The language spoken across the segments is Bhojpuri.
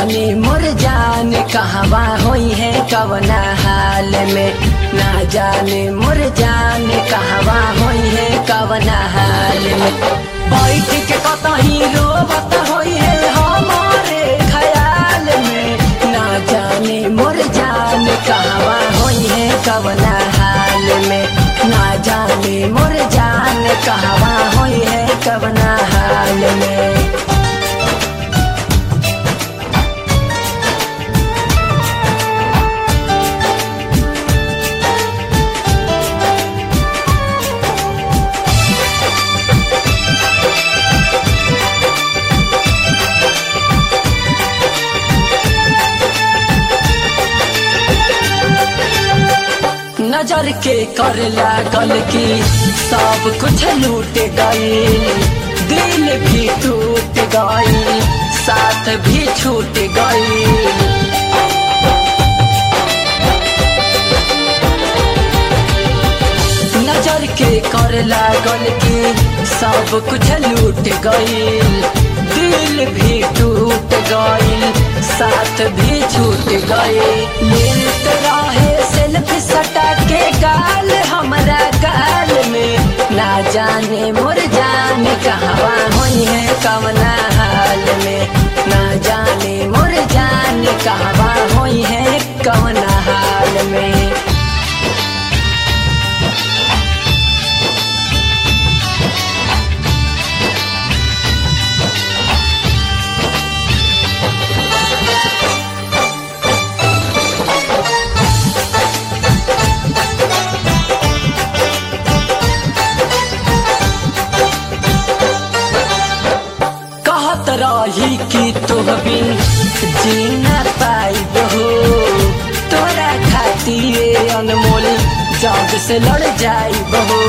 जाने मोर जान कहवा होई है कवना हाल में, ना जाने मोर जान कहवा होई है कवना हाल में। बैठ के कतही रोवत होई है हमारे ख्याल में, ना जाने मोर जान कहवा होई है कवना हाल में, ना जाने मोर जान कहवा होई है कवना हाल में। नजर के कर लागल की सब कुछ लूट गई, दिल भी टूट गई, साथ भी छूट गई। नजर के कर लागल की सब कुछ लूट गई, दिल भी टूट गई, साथ भी छूट गई। लेत रहे सेल्फी सटा के गाल हमरा गाल में, ना जाने मोर जान कहवा होई है कवना हाल में, ना जाने मोर जान कहवा होई है कवना हाल में। रही कि तुह बिन जीना पाइब हो, तोरा खातिर अनमोल जग से लड़ जाइब हो।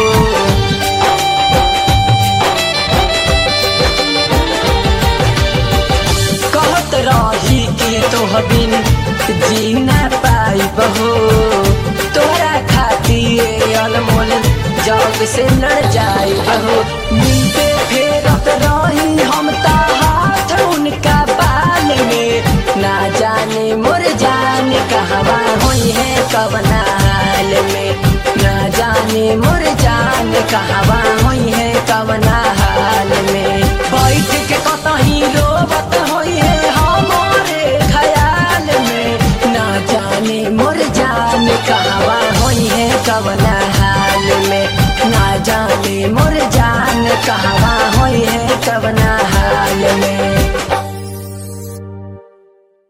कहत रही कि तुह बिन जीना पाइब हो, तोरा खातिर अनमोल जग से लड़ जाइब हो। मिलते फेरत रही हम उनका बाल में, ना जाने मोर जान कहवा होई है कवना हाल में, ना जाने मोर जान कहवा होई है कवना हाल में। बैठ के कतही रोवत होई है हमारे ख्याल में, ना जाने मोर जान कहवा होई है कवना हाल में, ना जाने मोर जान कहवा